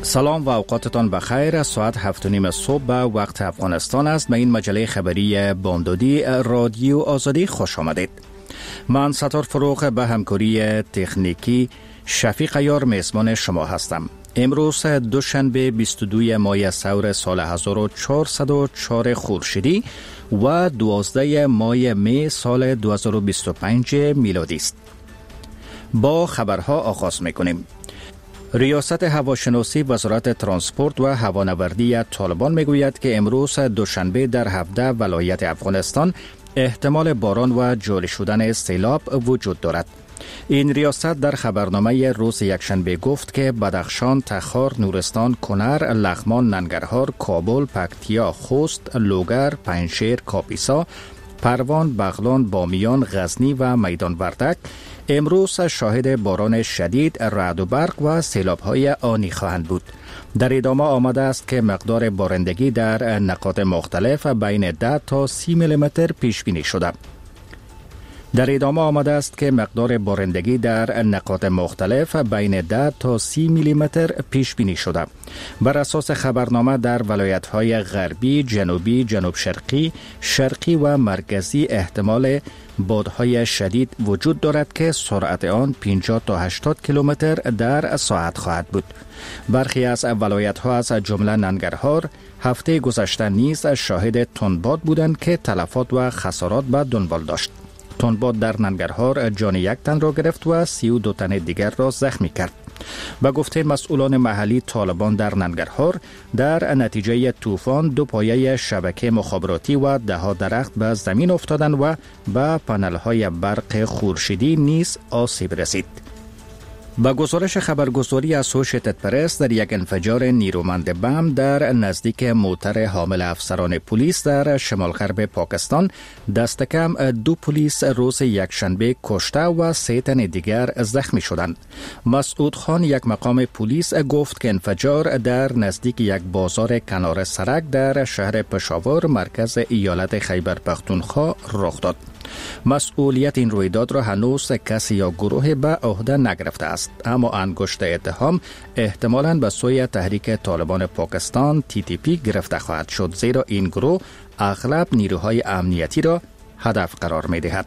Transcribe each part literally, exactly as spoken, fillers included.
سلام و اوقاتتان بخیر. ساعت هفت و نیم صبح به وقت افغانستان است. به این مجله خبری بامدادی رادیو آزادی خوش آمدید. من ستار فروغ به همکاری تکنیکی شفیق یار میزبان شما هستم. امروز دوشنبه بیست و دو ماه سور سال هزار و چهارصد و چهار خورشیدی و دوازده ماه می سال دو هزار و بیست و پنج میلادی است. با خبرها آغاز میکنیم. ریاست هواشناسی وزارت ترانسپورت و هوانوردی طالبان میگوید که امروز دوشنبه در هفده ولایت افغانستان احتمال باران و جاری شدن سیلاب وجود دارد. این ریاست در خبرنامه روز یکشنبه گفت که بدخشان، تخار، نورستان، کنر، لغمان، ننگرهار، کابل، پکتیا، خوست، لوگر، پنجشیر، کاپیسا، پروان، بغلان، بامیان، غزنی و میدان وردک امروز شاهد باران شدید، رعد و برق و سیلاب‌های آنی خواهند بود. در ادامه آمده است که مقدار بارندگی در نقاط مختلف بین ده تا سی میلیمتر پیش بینی شده. در ادامه آمده است که مقدار بارندگی در نقاط مختلف بین ده تا سی میلیمتر پیش بینی شده. بر اساس خبرنامه در ولایت‌های غربی، جنوبی، جنوب شرقی، شرقی و مرکزی احتمال بادهای شدید وجود دارد که سرعت آن پنجاه تا هشتاد کیلومتر در ساعت خواهد بود. برخی از ولایت‌ها از جمله ننگرهار هفته گذشته نیز شاهد تندباد بودند که تلفات و خسارات به دنبال داشت. تندباد در ننگرهار جان یک تن را گرفت و سی و دو تن دیگر را زخمی کرد. به گفته مسئولان محلی، طالبان در ننگرهار در نتیجه طوفان دو پایه شبکه مخابراتی و ده ها درخت به زمین افتادند و به پنل‌های برق خورشیدی نیز آسیب رسید. با گزارش خبرگزاری اسوشیتد پرس، در یک انفجار نیرومند بم در نزدیک موتر حامل افسران پلیس در شمال غرب پاکستان دست کم دو پلیس روز یکشنبه کشته و سه تن دیگر زخمی شدند. مسعود خان، یک مقام پلیس، گفت که انفجار در نزدیک یک بازار کنار سرک در شهر پشاور مرکز ایالت خیبر پختونخوا رخ داد. مسئولیت این رویداد را هنوز کسی یا گروه به عهده نگرفته است، اما انگشت اتهام احتمالاً به سوی تحریک طالبان پاکستان تی تی پی گرفته خواهد شد، زیرا این گروه اغلب نیروهای امنیتی را هدف قرار می دهد.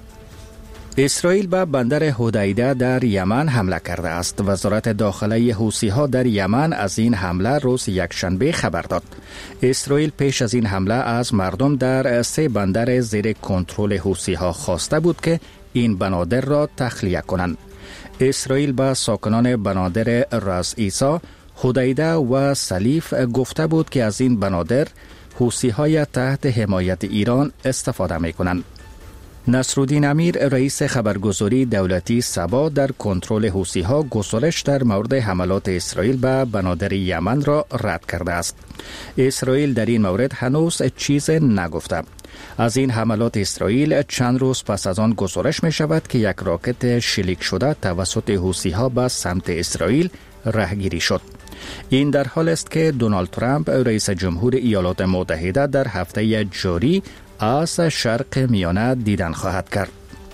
اسرائیل به بندر حدیده در یمن حمله کرده است. وزارت داخلی حوثی‌ها در یمن از این حمله روز یکشنبه خبر داد. اسرائیل پیش از این حمله از مردم در سه بندر زیر کنترل حوثی‌ها خواسته بود که این بنادر را تخلیه کنند. اسرائیل به ساکنان بنادر راس عیسی، حدیده و سلیف گفته بود که از این بنادر حوثی‌های تحت حمایت ایران استفاده می‌کنند. نصرالدین امیر، رئیس خبرگزاری دولتی سبا، در کنترل حوثی‌ها گزارش در مورد حملات اسرائیل به بنادر یمن را رد کرده است. اسرائیل در این مورد هنوز چیز نگفته. از این حملات اسرائیل چند روز پس از آن گزارش می شود که یک راکت شلیک شده توسط حوثی‌ها به سمت اسرائیل رهگیری شد. این در حال است که دونالد ترامپ، رئیس جمهور ایالات متحده، در هفته جاری از شرق میانه دیدن خواهد کرد.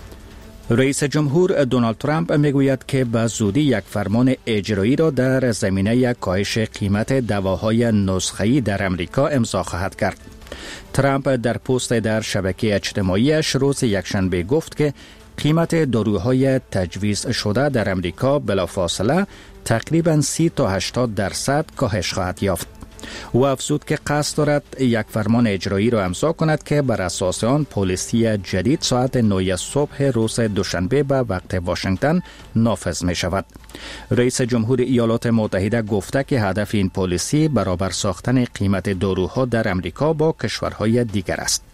رئیس جمهور دونالد ترامپ میگوید که به زودی یک فرمان اجرایی را در زمینه کاهش قیمت دواهای نسخه‌ای در امریکا امضا خواهد کرد. ترامپ در پست در شبکه اجتماعیش روز یکشنبه گفت که قیمت داروهای تجویز شده در امریکا بلافاصله تقریباً سی تا هشتاد درصد کاهش خواهد یافت. او افزود که قصد دارد یک فرمان اجرایی را امضا کند که بر اساس آن پلیسی جدید ساعت نه صبح روز دوشنبه به وقت واشنگتن نافذ می شود. رئیس جمهور ایالات متحده گفته که هدف این پلیسی برابر ساختن قیمت داروها در امریکا با کشورهای دیگر است.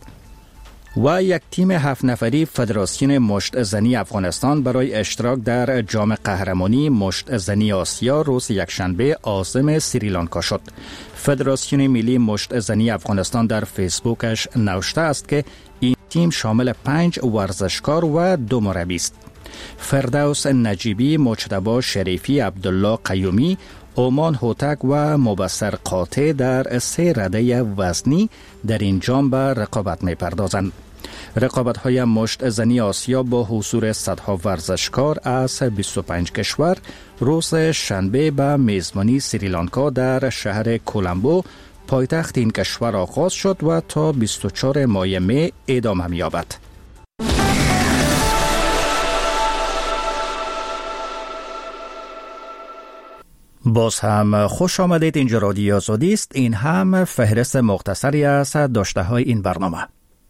و یک تیم هفت نفری فدراسیون مشت زنی افغانستان برای اشتراک در جام قهرمانی مشت زنی آسیا روز یکشنبه عازم سریلانکا شد. فدراسیون ملی مشت زنی افغانستان در فیسبوکش نوشته است که این تیم شامل پنج ورزشکار و دو مربی است. فردوس نجیبی، مجتبی شریفی، عبدالله قیومی، اومان هوتک و مبصر قاطع در سه رده وزنی در این جام به رقابت می پردازند. رقابت‌های مشت زنی آسیا با حضور صدها ورزشکار از بیست و پنج کشور روز شنبه به میزبانی سریلانکا در شهر کولمبو پایتخت این کشور آغاز شد و تا بیست و چهارم ماه می ادامه می‌یابد. باز هم خوش آمدید. اینجا رادیو آزادی است. این هم فهرست مختصری از داشته های این برنامه.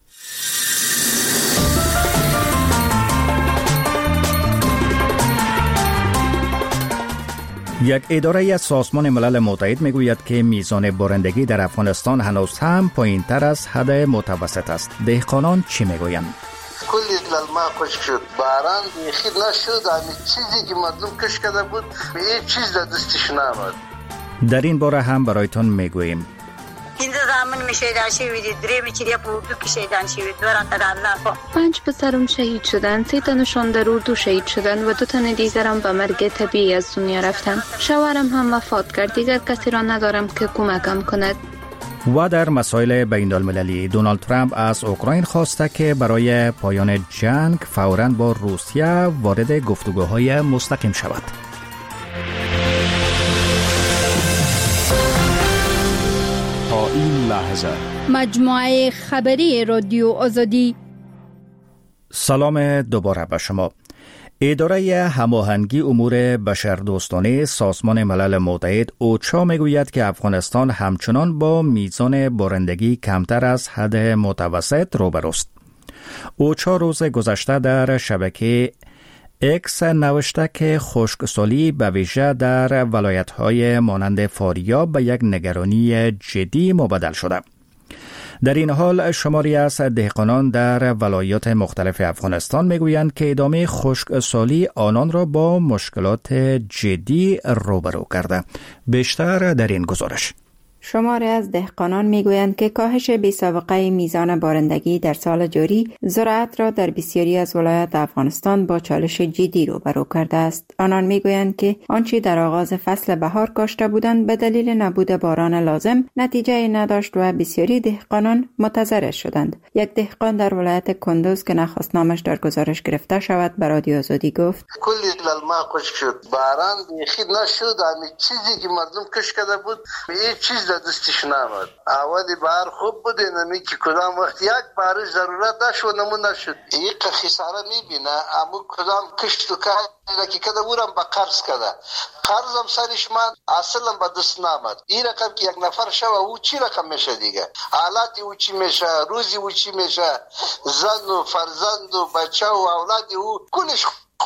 یک اداره از سازمان ملل متحد میگوید که میزان بارندگی در افغانستان هنوز هم پایین تر از حد متوسط است. دهقانان چی میگویند؟ کلی للما خشک شد، باران بیخی نشد، همین چیزی که مردم کش کرده بود هیچ چیز در دستش نآمد. در این باره هم برایتان میگوییم. این زمان میشیدن شوید، دریم چیری پودو کشیدن شوید، دوران تر الله. پنج پسرم شهید شدن، سه تنشان در اردو شهید شدن و دو تن دیگرم به مرگ طبیعی از دنیا رفتن. شوهرم هم وفات کرد، دیگر کسی را ندارم که کمکم کند. و در مسائل بین المللی دونالد ترامپ از اوکراین خواسته که برای پایان جنگ فوراً با روسیه وارد گفتگوهای مستقیم شود. تا این لحظه مجموعه خبری رادیو آزادی. سلام دوباره به شما. اداره هماهنگی امور بشردوستانه سازمان ملل متحد اوچا میگوید که افغانستان همچنان با میزان بارندگی کمتر از حد متوسط روبروست. اوچا روز گذشته در شبکه اکس نوشته که خشکسالی به ویژه در ولایت‌های مانند فاریاب به یک نگرانی جدی مبدل شده. در این حال شماری از دهقانان در ولایات مختلف افغانستان میگویند که ادامه خشکسالی آنان را با مشکلات جدی روبرو کرده. بیشتر در این گزارش. شماری از دهقانان میگویند که کاهش بی‌سابقه میزان بارندگی در سال جاری زراعت را در بسیاری از ولایات افغانستان با چالش جدی روبرو کرده است. آنان میگویند که آنچه در آغاز فصل بهار کاشته بودند به دلیل نبود باران لازم نتیجه نداشت و بسیاری دهقانان متضرر شدند. یک دهقان در ولایت کندوز که نخواست نامش در گزارش گرفته شود به رادیو آزادی گفت: کلی للما خشک شد، باران بیخی نشد، همین چیزی که مردم کش کرده بود هیچ چیز در دستش نآمد. اولی بار خوب بود، نمی که کدام وقت یک بار ضرورت داشت و نمونه شد. یک خساره میبینه، اما کدام کشت و کاری که کده بورم با قرض کده. قرضم سرش من اصلا به دست نآمد. این رقم که یک نفر شو او چی رقم میشه دیگه؟ حالتی او چی میشه؟ روزی او چی میشه؟ زن و فرزند و بچه و اولادی او کلش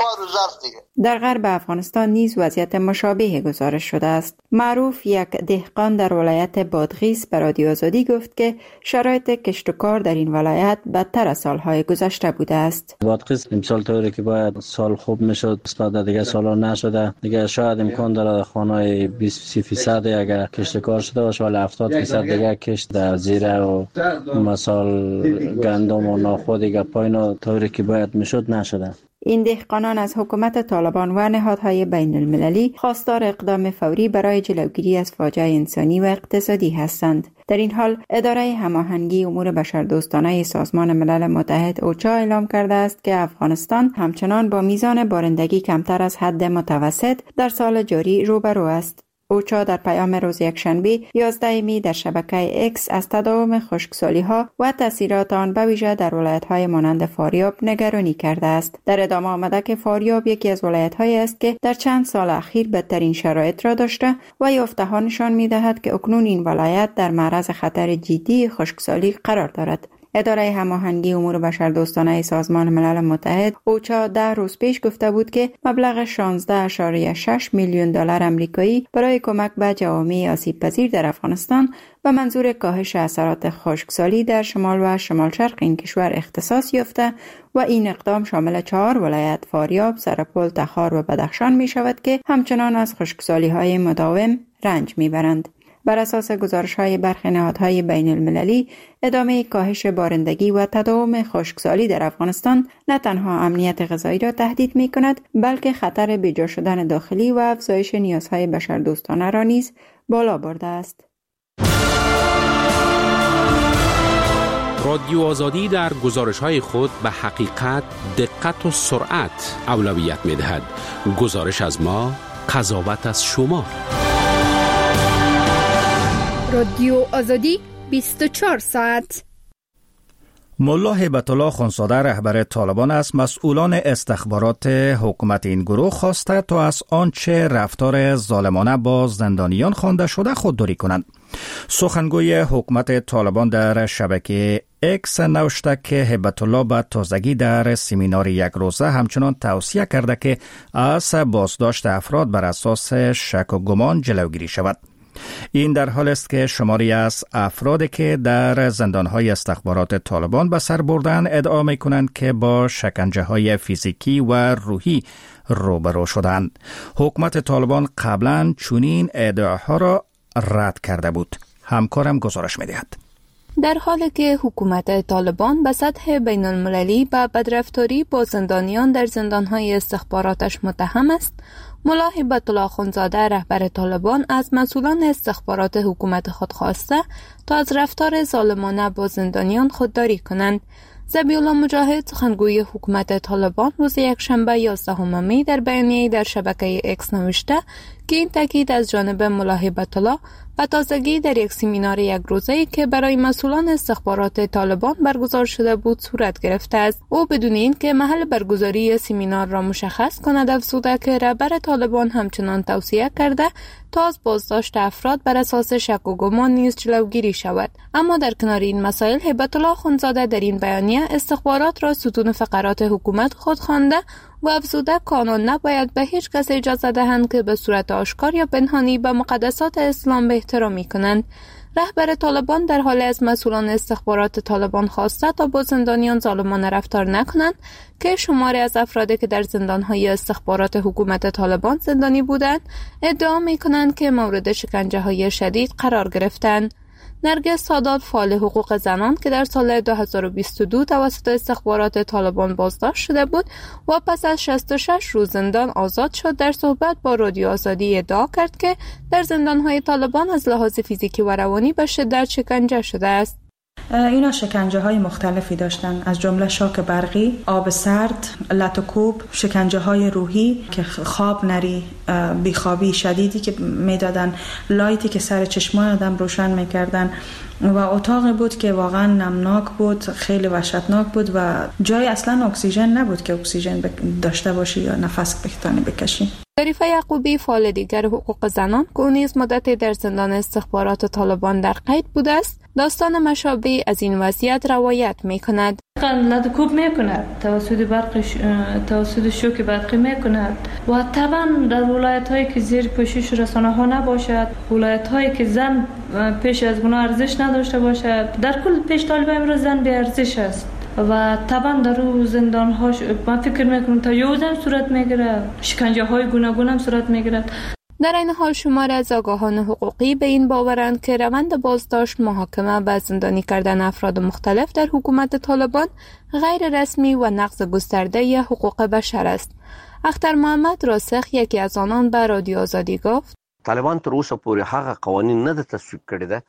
در غرب افغانستان نیز وضعیت مشابه گزارش شده است. معروف یک دهقان در ولایت بادغیس به رادیو آزادی گفت که شرایط کشت و کار در این ولایت بدتر از سالهای گذشته بوده است. بادغیس امسال طوری که باید سال خوب میشد نسبت دیگه سالا نشده. دیگه شاید امکان داره خانه‌های بیست درصد اگر کشت کار شده باشه ولی هفتاد درصد دیگه کشت در زیره و مثال گندم و نخود دیگه پایین طوری که باید میشد نشده. این دهقانان از حکومت طالبان و نهادهای بین المللی خواستار اقدام فوری برای جلوگیری از فاجعه انسانی و اقتصادی هستند. در این حال اداره هماهنگی امور بشردوستانه سازمان ملل متحد اوچا اعلام کرده است که افغانستان همچنان با میزان بارندگی کمتر از حد متوسط در سال جاری روبرو است. اوچا در پیام روز یکشنبه یازده می در شبکه اکس از تداوم خشکسالی‌ها و تاثیرات آن به ویژه در ولایت‌های مانند فاریاب نگرانی کرده است. در ادامه آمده که فاریاب یکی از ولایت‌هایی است که در چند سال اخیر بدترین شرایط را داشته و یافته‌ها نشان می‌دهد که اکنون این ولایت در معرض خطر جدی خشکسالی قرار دارد. اداره هماهنگی امور بشردوستانه سازمان ملل متحد اوچا در روز پیش گفته بود که مبلغ شانزده ممیز شش میلیون دلار آمریکایی برای کمک به جوامع آسیب پذیر در افغانستان به منظور کاهش اثرات خشکسالی در شمال و شمال شرق این کشور اختصاص یافته و این اقدام شامل چهار ولایت فاریاب، سرپل، تخار و بدخشان می شود که همچنان از خشکسالی های مداوم رنج می برند. بر اساس گزارش‌های برخی نهادهای بین المللی، ادامه کاهش بارندگی و تداوم خشکسالی در افغانستان نه تنها امنیت غذایی را تهدید می‌کند، بلکه خطر بیجا شدن داخلی و افزایش نیازهای بشردوستانه را نیز بالا برده است. رادیو آزادی در گزارش‌های خود به حقیقت، دقت و سرعت اولویت می‌دهد. گزارش از ما، قضاوت از شما. رادیو آزادی بیست و چهار ساعت. ملا هیبت الله خانزاده رهبر طالبان از مسئولان استخبارات حکومت این گروه خواسته تا از آنچه رفتار ظالمانه با زندانیان خوانده شده خودداری کنند. سخنگوی حکومت طالبان در شبکه اکس نوشته که هیبت الله به تازگی در سمینار یک روزه همچنان توصیه کرده که از بازداشت افراد بر اساس شک و گمان جلوگیری شود. این در حال است که شماری از افرادی که در زندانهای استخبارات طالبان به سر بردن ادعا می کنند که با شکنجه های فیزیکی و روحی روبرو شدند. حکومت طالبان قبلا چنین ادعاها را رد کرده بود. همکارم گزارش می دهد. در حالی که حکومت طالبان به سطح بین المللی به بدرفتاری با زندانیان در زندانهای استخباراتش متهم است، ملا هیبت الله خانزاده رهبر طالبان از مسئولان استخبارات حکومت خود خواسته تا از رفتار ظالمانه با زندانیان خودداری کنند. ذبیح الله مجاهد سخنگوی حکومت طالبان روز یکشنبه یازدهم می در بیانیه‌ای در شبکه اکس نوشته که این تاکید از جانب ملا هیبت الله و تازگی در یک سمینار یک روزه‌ای که برای مسئولان استخبارات طالبان برگزار شده بود صورت گرفته است. او بدون اینکه محل برگزاری سمینار را مشخص کند افزوده که رهبر طالبان همچنان توصیه کرده تا از بازداشت افراد بر اساس شک و گمان نیز جلوگیری شود. اما در کنار این مسائل هیبت الله خانزاده در این بیانیه استخبارات را ستون فقرات حکومت خود خوانده و افزوده کانون نباید به هیچ کس اجازه دهند که به صورت آشکار یا پنهانی به مقدسات اسلام به احترامی کنند. رهبر طالبان در حال از مسئولان استخبارات طالبان خواسته تا با زندانیان ظالمانه رفتار نکنند که شماری از افرادی که در زندانهای استخبارات حکومت طالبان زندانی بودند ادعا می کنند که مورد شکنجه های شدید قرار گرفتند. نرگس سادات فعال حقوق زنان که در سال دو هزار و بیست و دو توسط استخبارات طالبان بازداشت شده بود و پس از شصت و شش روز زندان آزاد شد، در صحبت با رادیو آزادی ادعا کرد که در زندانهای طالبان از لحاظ فیزیکی و روانی به شدت شکنجه شده است. اینا شکنجه های مختلفی داشتن، از جمله شاک برقی، آب سرد، لط و کوب، شکنجه های روحی که خواب نری، بیخوابی شدیدی که میدادن، لایتی که سر چشمان آدم روشن میکردن و اتاقی بود که واقعا نمناک بود، خیلی وحشتناک بود و جای اصلا اکسیژن نبود که اکسیژن داشته باشی یا نفس بتانی بکشی. ظریفه یعقوبی فعال دیگر حقوق زنان که نیز مدتی در زندان استخبارات طالبان در قید بوده است، داستان مشابه از این وضعیت روایت می کند. لد کوب می کند، توسط برقش توسط شوک برقی می کند و طبعا در ولایت هایی که زیر پوشش رسانه ها نباشد، ولایت هایی که زن پیش از گناه ارزش نداشته باشد، در کل پیش طالب امروز زن بی ارزش است و طبعا در رو زندان هاش من فکر میکنم تا یوزم صورت میگیره، شکنجه های گوناگون هم صورت میگیرد. در این حال شماری از آگاهان حقوقی به این باورند که روند بازداشت، محاکمه و زندانی کردن افراد مختلف در حکومت طالبان غیر رسمی و نقض گسترده ی حقوق بشر است. اختر محمد راسخ یکی از آنان به رادیو آزادی گفت طالبان تر اوسه پورې هغه قوانین نه تصویب کړي ده.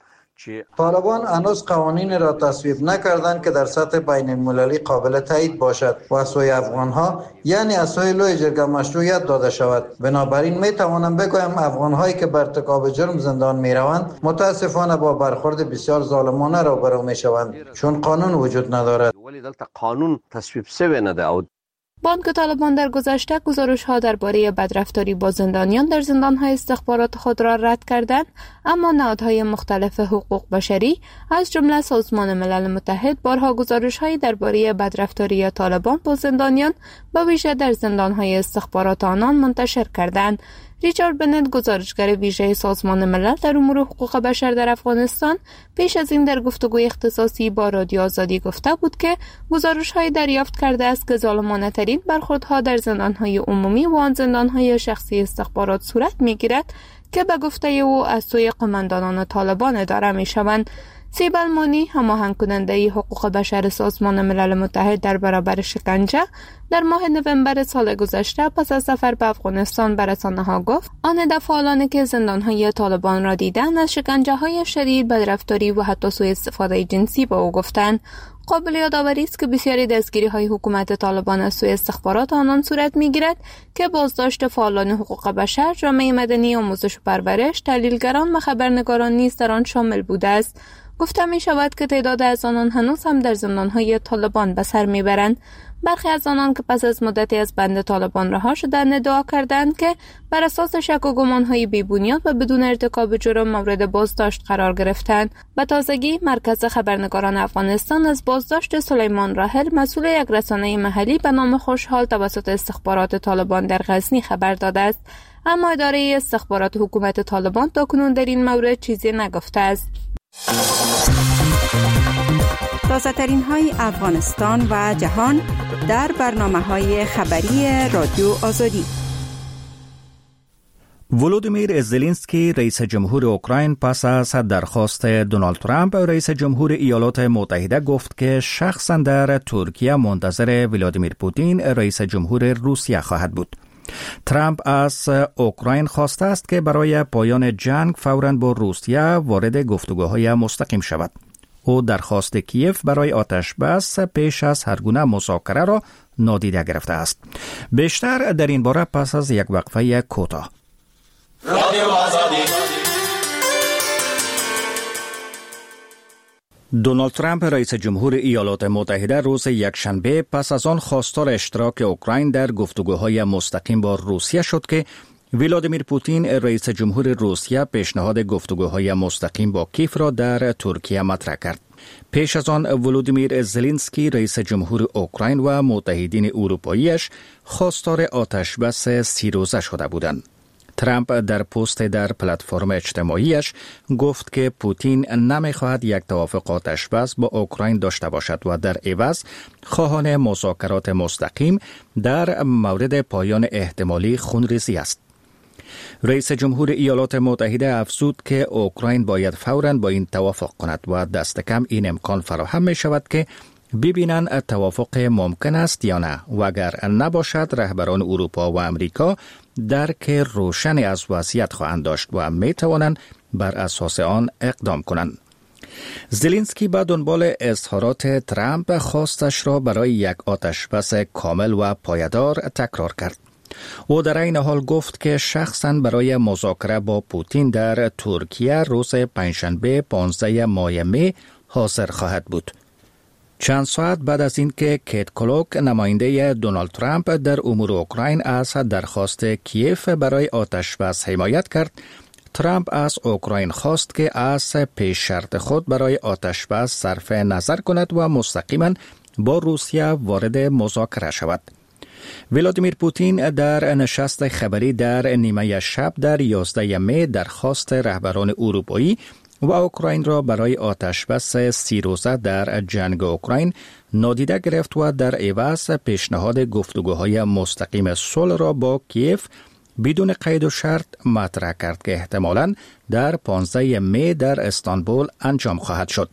طالبان هنوز قوانین را تصویب نکردند که در سطح بین المللی قابل تایید باشد و از سوی افغانها یعنی از سوی لوی جرگه مشروعیت داده شود. بنابراین می توانم بگویم افغانهایی که بر ارتکاب جرم زندان می روند متاسفانه با برخورد بسیار ظالمانه روبرو می شوند، چون قانون وجود ندارد. ولی دلته قانون تصویب شوی نه ده. بانک طالبان در گذشته گزارش‌ها درباره بدرفتاری با زندانیان در زندان‌های استخبارات خود را رد کردند، اما نهادهای مختلف حقوق بشری از جمله سازمان ملل متحد بارها گزارش‌هایی درباره بدرفتاری طالبان با زندانیان به ویژه در زندان‌های استخبارات آنان منتشر کردند. ریچارد بنت، گزارشگر ویژه سازمان ملل در امور حقوق بشر در افغانستان، پیش از این در گفتگوی اختصاصی با رادیو آزادی گفته بود که گزارش‌های دریافت کرده است که ظالمانه‌ترین برخوردها در زندان‌های عمومی و آن زندان‌های شخصی استخبارات صورت می‌گیرد که به گفته او از سوی قماندانان طالبان اداره می‌شوند. سیبلمانی هماهنگ کننده حقوق بشر سازمان ملل متحد در برابر شکنجه در ماه نوامبر سال گذشته پس از سفر به افغانستان به رسانه‌ها گفت آن دفعالانی که زندان‌های طالبان را دیدن از شکنجه‌های شدید، بدرفتاری و حتی سوء استفاده جنسی با او گفتند. قابل یادآوری است که بسیاری دستگیری‌های حکومت طالبان از سوی استخبارات آنان صورت می‌گیرد که بازداشت فعالان حقوق بشر، جامعه مدنی، آموزش و پرورش، تحلیلگران و خبرنگاران نیز در آن شامل بوده است. گفته می شود که تعداد از آنان هنوز هم در زندان‌های طالبان به سر میبرند. برخی از آنان که پس از مدتی از بند طالبان رها شدند ادعا کردند که بر اساس شک و گمان‌های بی‌بنیاد و بدون ارتکاب جرم مورد بازداشت قرار گرفتند. به تازگی مرکز خبرنگاران افغانستان از بازداشت سلیمان راحل، مسئول یک رسانه محلی به نام خوشحال توسط استخبارات طالبان در غزنی خبر داده است، اما اداره استخبارات حکومت طالبان تاکنون در این مورد چیزی نگفته است. تازه ترین های افغانستان و جهان در برنامه های خبری رادیو آزادی. ولودیمیر زلنسکی رئیس جمهور اوکراین پس از درخواست دونالد ترامپ رئیس جمهور ایالات متحده گفت که شخصا در ترکیه منتظر ولادیمیر پوتین رئیس جمهور روسیه خواهد بود. ترامپ از اوکراین خواسته است که برای پایان جنگ فوراً با روسیه وارد گفتگوهای مستقیم شود. او درخواست کیف برای آتش بس پیش از هر گونه مذاکره را نادیده گرفته است. بیشتر در این باره پس از یک وقفه کوتاه. دونالد ترامپ رئیس جمهور ایالات متحده روز یکشنبه پس از آن خواستار اشتراک اوکراین در گفتگوهای مستقیم با روسیه شد که ولادیمیر پوتین رئیس جمهور روسیه پیشنهاد گفتگوهای مستقیم با کیف را در ترکیه مطرح کرد. پیش از آن ولودیمیر زلنسکی رئیس جمهور اوکراین و متحدین اروپاییش خواستار آتش بس سی روزه شده بودند. ترامپ در پست در پلتفرم اجتماعیش گفت که پوتین نمیخواهد یک توافق آتش بس با اوکراین داشته باشد و در عوض خواهان مذاکرات مستقیم در مورد پایان احتمالی خونریزی است. رئیس جمهور ایالات متحده افزود که اوکراین باید فوراً با این توافق کند و دست کم این امکان فراهم می شود که ببینند توافق ممکن است یا نه و اگر نباشد رهبران اروپا و امریکا درک روشنی از وضعیت خواهند داشت و می توانند بر اساس آن اقدام کنند. زلنسکی به دنبال اظهارات ترامپ خواستش را برای یک آتش بس کامل و پایدار تکرار کرد. او در این حال گفت که شخصاً برای مذاکره با پوتین در ترکیه روز پنجشنبه پانزده ماه می حاضر خواهد بود. چند ساعت بعد از اینکه کیت کلوک نماینده دونالد ترامپ در امور اوکراین از درخواست کیف برای آتش بس حمایت کرد، ترامپ از اوکراین خواست که از پیش شرط خود برای آتش بس صرف نظر کند و مستقیما با روسیه وارد مذاکره شود. ولادیمیر پوتین در نشست خبری در نیمه شب در یازده می درخواست رهبران اروپایی و اوکراین را برای آتش بس سی روزه در جنگ اوکراین نادیده گرفت و در عوض پیشنهاد گفتگوهای مستقیم صلح را با کیف بدون قید و شرط مطرح کرد که احتمالاً در پانزده می در استانبول انجام خواهد شد.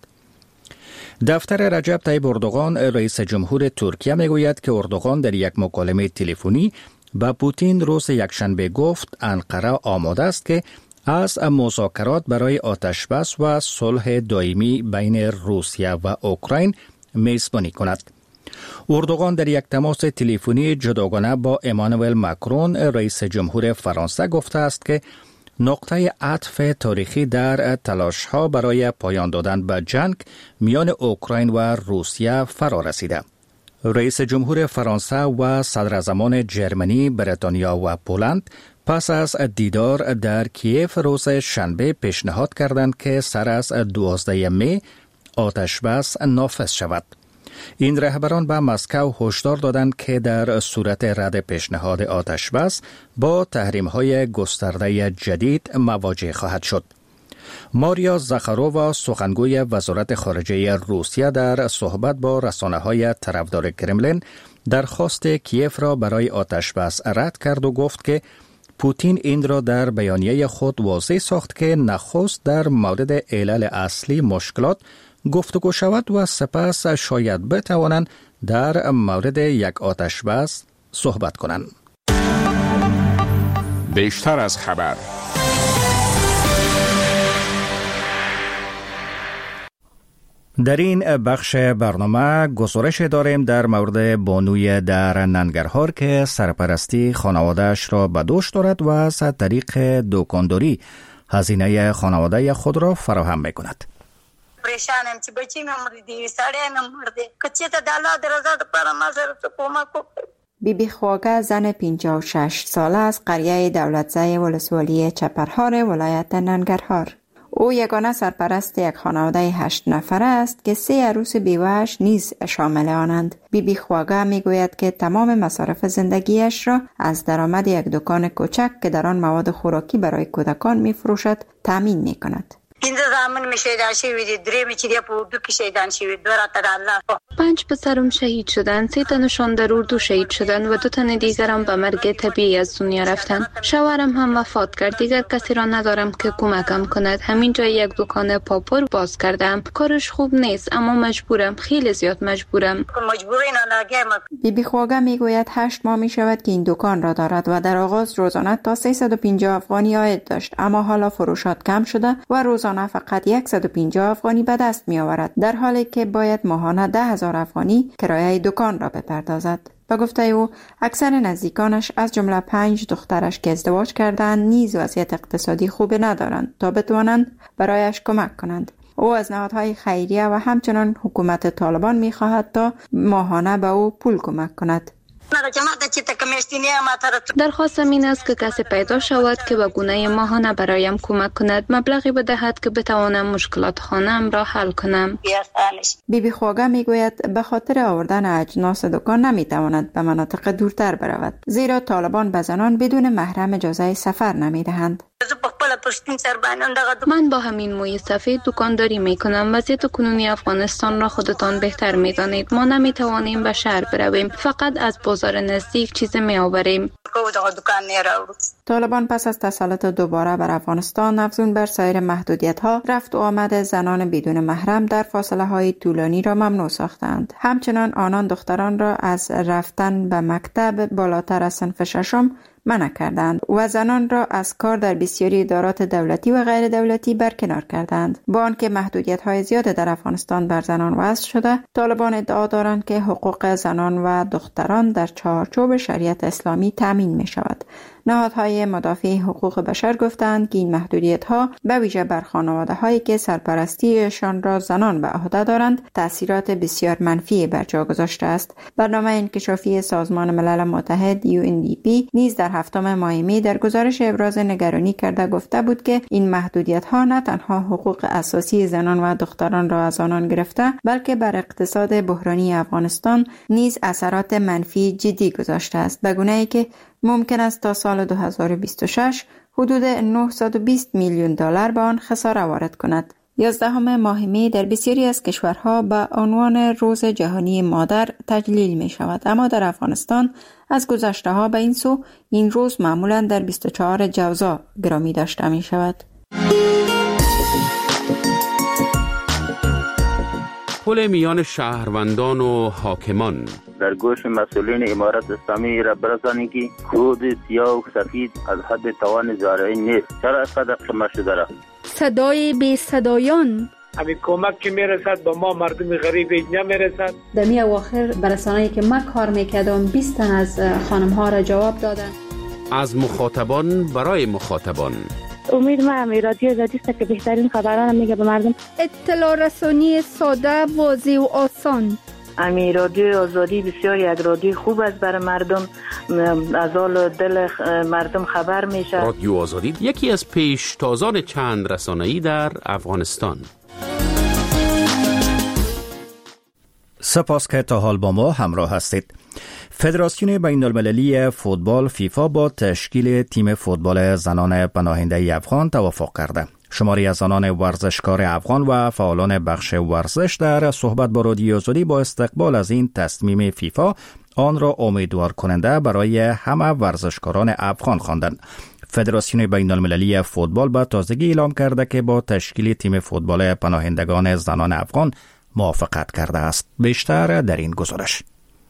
دفتر رجب طیب اردوغان رئیس جمهور ترکیه میگوید که اردوغان در یک مکالمه تلفنی با پوتین روز یکشنبه گفت انقره آماده است که از مذاکرات برای آتش بس و صلح دائمی بین روسیه و اوکراین میزبانی کند. اردوغان در یک تماس تلفنی جداگانه با امانوئل ماکرون رئیس جمهور فرانسه گفته است که نقطه عطف تاریخی در تلاش‌ها برای پایان دادن به جنگ میان اوکراین و روسیه فرا رسیده. رئیس جمهور فرانسه و صدراعظمان جرمنی، بریتانیا و پولند پس از دیدار در کیف روز شنبه پیشنهاد کردند که سر از دوازده می آتش بس نافذ شود. این رهبران به مسکو هشدار دادند که در صورت رد پیشنهاد آتش بس با تحریم‌های گسترده جدید مواجه خواهد شد. ماریا زاخارووا سخنگوی وزارت خارجه روسیه در صحبت با رسانه‌های طرفدار کرملین درخواست کیف را برای آتش بس رد کرد و گفت که پوتین این را در بیانیه خود واضح ساخت که نخست در مورد علل اصلی مشکلات گفتگو شود و سپس شاید بتوانند در مورد یک آتش بس صحبت کنند. بیشتر از خبر. در این بخش برنامه گزارش داریم در مورد بانوی در ننگرهار که سرپرستی خانواده‌اش را به دوش دارد و از طریق دکانداری هزینه خانواده خود را فراهم می‌کند. پریشانم چې بچی مې مړ دي سړی مې مړ دی که چېرته د الله د رضا دپاره ما سره څه کمک وکړي. بیبی خواگه زن پنجاه و شش ساله از قریه دولتزای ولسوالی چپرهار ولایت ننگرهار. او یگانه سرپرست یک خانواده هشت نفره است که سه عروس بیوه‌اش نیز شامل آنند. بیبی خواگه می گوید که تمام مصارف زندگیش را از درآمد یک دکان کوچک که در آن مواد خوراکی برای کودکان می فروشد تامین می کند. پنځه زامن مې شهیدان شوي دي، درې مې چې دی په اردو کې شهیدان شوي، دوه راته د الله. پنج پسرم شهید شدند، سه تنشان در اردو شهید شدند و دو تن دیگرم به مرگ طبیعی از دنیا رفتند. شوهرم هم وفات کرد، دیگر کسی را ندارم که کمکم کند. همین جای یک دکان پاپور باز کردم. کارش خوب نیست اما مجبورم، خیلی زیاد مجبورم. بیبی خواگه میگوید هشت ماه می شود که این دکان را دارد و در آغاز روزانه تا سیصد و پنجاه افغانی عاید داشت، اما حالا فروشات کم شده و روزانه فقط صد و پنجاه افغانی به دست می آورد، در حالی که باید ماهانه ده هزار افغانی کرایه دکان را بپردازد. به گفته او اکثر نزدیکانش از جمله پنج دخترش که ازدواج کردند نیز وضعیت اقتصادی خوبی ندارند تا بتوانند برایش کمک کنند. او از نهادهای خیریه و همچنان حکومت طالبان می خواهد تا ماهانه به او پول کمک کند. درخواستم این است که کسی پیدا شود که به گونه ماهانه برایم کمک کند، مبلغی بدهد که بتوانم مشکلات خانه‌ام را حل کنم. بیبی خواگه میگوید به خاطر آوردن اجناس دکان نمیتواند به مناطق دورتر برود، زیرا طالبان به زنان بدون محرم اجازه سفر نمیدهند. من با همین موی سفید دکانداری می کنم. وضعیت کنونی افغانستان را خودتان بهتر می دانید. ما نمی توانیم به شهر برویم، فقط از بازار نزدیک چیز می آوریم. طالبان پس از تسلط دوباره بر افغانستان افزون بر سایر محدودیت ها، رفت و آمد زنان بدون محرم در فاصله های طولانی را ممنوع ساختند. همچنان آنان دختران را از رفتن به مکتب بالاتر از صنف ششم منع کردند و زنان را از کار در بسیاری ادارات دولتی و غیر دولتی برکنار کردند. با آنکه محدودیت‌های زیاد در افغانستان بر زنان وضع شده، طالبان ادعا دارند که حقوق زنان و دختران در چارچوب شریعت اسلامی تامین می شود. نهادهای مدافع حقوق بشر گفتند که این محدودیت‌ها به ویژه بر خانواده‌هایی که سرپرستیشان را زنان به عهده دارند تأثیرات بسیار منفی بر جا گذاشته است. برنامه انکشافی سازمان ملل متحد یو ان دی پی نیز در هفتم ماه می در گزارش ابراز نگرانی کرده گفته بود که این محدودیت‌ها نه تنها حقوق اساسی زنان و دختران را از آنان گرفته، بلکه بر اقتصاد بحرانی افغانستان نیز اثرات منفی جدی گذاشته است، به گونه‌ای که ممکن است تا سال دو هزار و بیست و شش حدود نهصد و بیست میلیون دلار به آن خساره وارد کند. یازدهم ماه می در بسیاری از کشورها به عنوان روز جهانی مادر تجلیل می شود، اما در افغانستان از گذشته ها به این سو این روز معمولا در بیست و چهارم جوزا گرامی داشته می شود. پل میان شهروندان و حاکمان در گوش مسئولین امارت اسلامی را برسانی که کود سیاه و سفید از حد توان زارعی نیست. چرا اینقدر شما شده را؟ صدای بی صدایان همین کمک که میرسد به ما مردم غریب نمیرسد. در می اواخر برسانه‌ای که من کار میکردم بیست تن از خانم ها را جواب دادن. از مخاطبان برای مخاطبان. امید ما امی رادیو آزادی است که بهترین خبران میگه به مردم. اطلاع رسانی ساده، واضح و آسان. امی رادیو آزادی بسیار یک رادیو خوب است برای مردم، از حال دل مردم خبر میشه. رادیو آزادی یکی از پیشتازان چند رسانه‌ای در افغانستان. سپاس که تا حال با ما همراه هستید. فدراسیون بین المللی فوتبال فیفا با تشکیل تیم فوتبال زنان پناهنده افغان توافق کرده. شماری از زنان ورزشکار افغان و فعالان بخش ورزش در صحبت با رادیو آزادی با استقبال از این تصمیم فیفا آن را امیدوار کننده برای همه ورزشکاران افغان خواندند. فدراسیون بین المللی فوتبال به تازگی اعلام کرده که با تشکیل تیم فوتبال پناهندگان زنان افغان موافقت کرده است. بیشتر در این گزارش.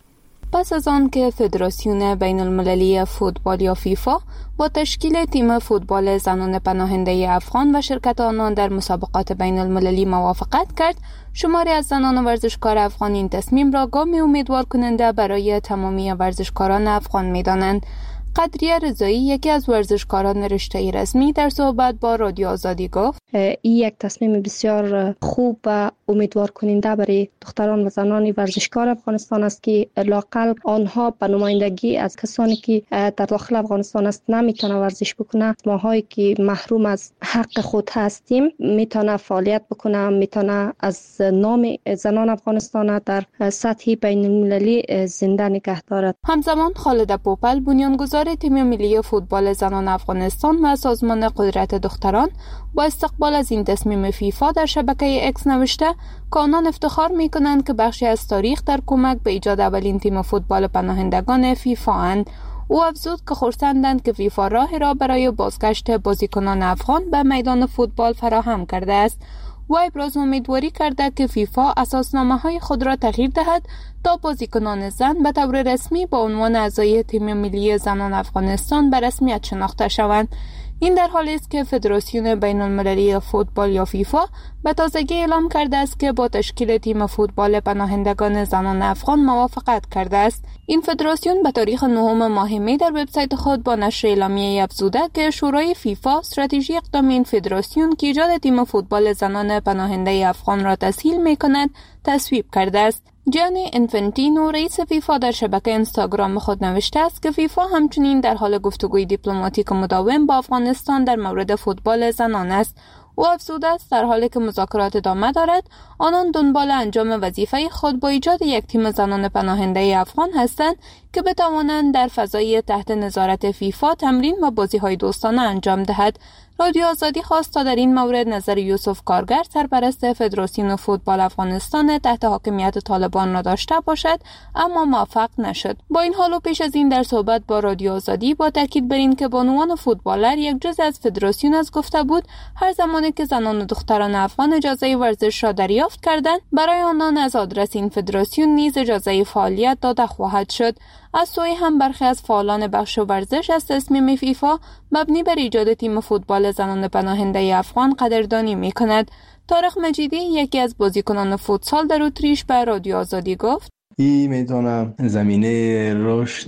پس از آن که فدراسیون بین المللی فوتبال یا فیفا با تشکیل تیم فوتبال زنان پناهنده افغان و شرکت آنان در مسابقات بین المللی موافقت کرد، شماری از زنان ورزشکار افغان این تصمیم را گامی امیدوار کننده برای تمامی ورزشکاران افغان می‌دانند. قدریه رضایی، یکی از ورزشکاران رشته رسمی، در صحبت با رادیو آزادی گفت این یک تصمیم بسیار خوب و امیدوار کننده برای دختران و زنان ورزشکار افغانستان است که لااقل آنها به نمایندگی از کسانی که در داخل افغانستان است نمیتونه ورزش بکنه، ماهایی که محروم از حق خود هستیم میتونه فعالیت بکنه، میتونه از نام زنان افغانستان در سطح بین المللی زنده نگه دارد. همزمان خالد پوپل، بنیانگذار تیم ملی فوتبال زنان افغانستان و سازمان قدرت دختران، با استقبال از این تصمیم فیفا در شبکه اکس نوشته که آنان افتخار می‌کنند که بخشی از تاریخ در کمک به ایجاد اولین تیم فوتبال پناهندگان فیفا اند. او افزود که خرسندند که فیفا راهی را برای بازگشت بازیکنان افغان به میدان فوتبال فراهم کرده است. و ابراز امیدواری کرده که فیفا اساسنامه‌های خود را تغییر دهد تا بازیکنان زن به طور رسمی با عنوان اعضای تیم ملی زنان افغانستان به رسمیت شناخته شوند. این در حالی است که فدراسیون بین المللی فوتبال یا فیفا به تازگی اعلام کرده است که با تشکیل تیم فوتبال پناهندگان زنان افغان موافقت کرده است. این فدراسیون به تاریخ نهم ماه می در وبسایت خود با نشر اعلامیه افزوده که شورای فیفا استراتژی اقدام این فدراسیون که ایجاد تیم فوتبال زنان پناهنده افغان را تسهیل می‌کند تصویب کرده است. جانی انفنتینو، رئیس فیفا، در شبکه اینستاگرام خود نوشته است که فیفا همچنین در حال گفتگوی دیپلماتیک مداوم با افغانستان در مورد فوتبال زنان است. او افزوده است در حالی که مذاکرات ادامه دارد، آنان دنبال انجام وظیفه خود با ایجاد یک تیم زنان پناهنده افغان هستند که بتوانند در فضای تحت نظارت فیفا تمرین و بازی‌های دوستانه انجام دهد. رادیو آزادی خواست تا در این مورد نظر یوسف کارگر، سرپرست فدراسیون فوتبال افغانستان تحت حاکمیت طالبان را داشته باشد، اما موفق نشد. با این حال و پیش از این در صحبت با رادیو آزادی با تاکید بر این که بانوان فوتبالر یک جزء از فدراسیون از گفته بود هر زمانی که زنان و دختران افغان اجازه ورزش را دریافت کردند، برای آنان از آدرس این فدراسیون نیز اجازه فعالیت داده خواهد شد. از سوی هم برخی از فعالان بخش ورزش از تصمیم فیفا مبنی بر ایجاد تیم فوتبال زنان پناهنده افغان قدردانی می‌کند. طارق مجیدی، یکی از بازیکنان فوتسال در اتریش، به رادیو آزادی گفت این میتونه زمینه رشد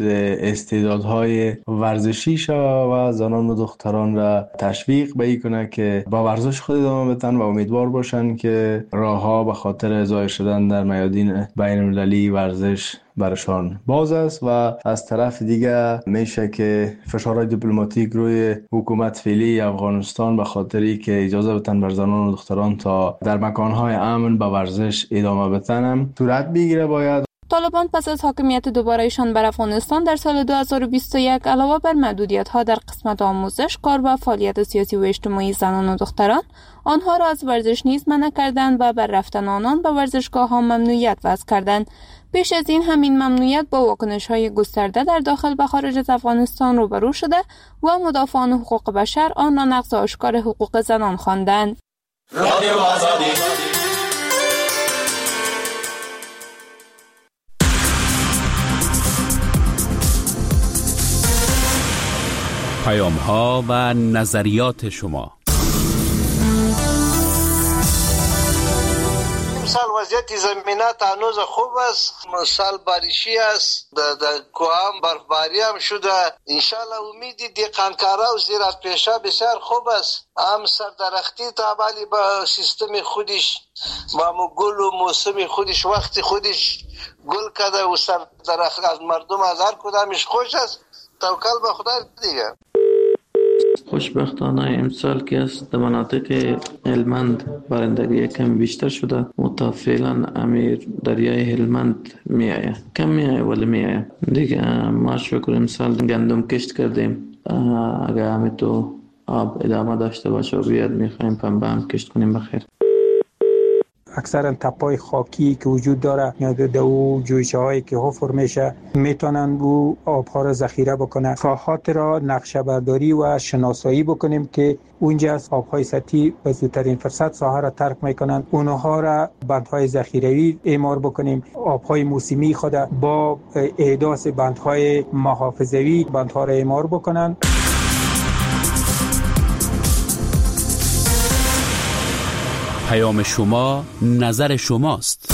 استعدادهای ورزشی شود و زنان و دختران را تشویق به این کنه که با ورزش خود ادامه بدن و امیدوار باشن که راهها به خاطر ظاهر شدن در میادین بین المللی ورزش برشان باز است. و از طرف دیگه میشه که فشارهای دیپلماتیک روی حکومت فعلی افغانستان به خاطری که اجازه بدن بر زنان و دختران تا در مکانهای امن به ورزش ادامه بدن صورت بگیره. باید طالبان پس از حاکمیت دوبارهشان بر افغانستان در سال دو هزار و بیست و یک علاوه بر محدودیت‌ها در قسمت آموزش، کار و فعالیت سیاسی و اجتماعی زنان و دختران، آنها را از ورزش نیز منع کردند و بر رفتن آنان به ورزشگاه‌ها ممنوعیت وضع کردند. پیش از این همین ممنوعیت با واکنش‌های گسترده در داخل و خارج از افغانستان روبرو شده و مدافعان حقوق بشر آن را نقض آشکار حقوق زنان خواندند. رادیو آزادی. پیام ها و نظریات شما. سال وضعیت زمینات هنوز خوب است، سال باریشی است، در کوام برفباری هم شده. انشالله امیدی دیقانکارا و زیرات پیشه بسیار خوب است. هم سردرختی تابالی با سیستم خودش، با گل و موسم خودش، وقت خودش گل کده و سردرخت از مردم از هر کدامش خوش است. توکل به خدا دیگه. خوشبختانه امسال که است در مناطق هلمند بارندگی کم بیشتر شده، متفعلا امیر دریای هلمند می آید، کم می آید ولی می آید دیگه. ما شکر امسال گندم کشت کردیم، اگر همین تو آب ادامه داشته باشه و بیاد میخوایم پنبه هم کشت کنیم بخیر. اکثرا تپای خاکی که وجود داره یا در او جویچه هایی که حفر میشه میتونن او آبها را ذخیره بکنه. ساحات را نقشه برداری و شناسایی بکنیم که اونجا از آبهای سطحی به زودترین فرصت ساحه را ترک میکنن، اونها را بندهای ذخیروی اعمار بکنیم. آبهای موسمی خود با احداث بندهای محافظوی بندها را اعمار بکنن. پیام شما نظر شماست.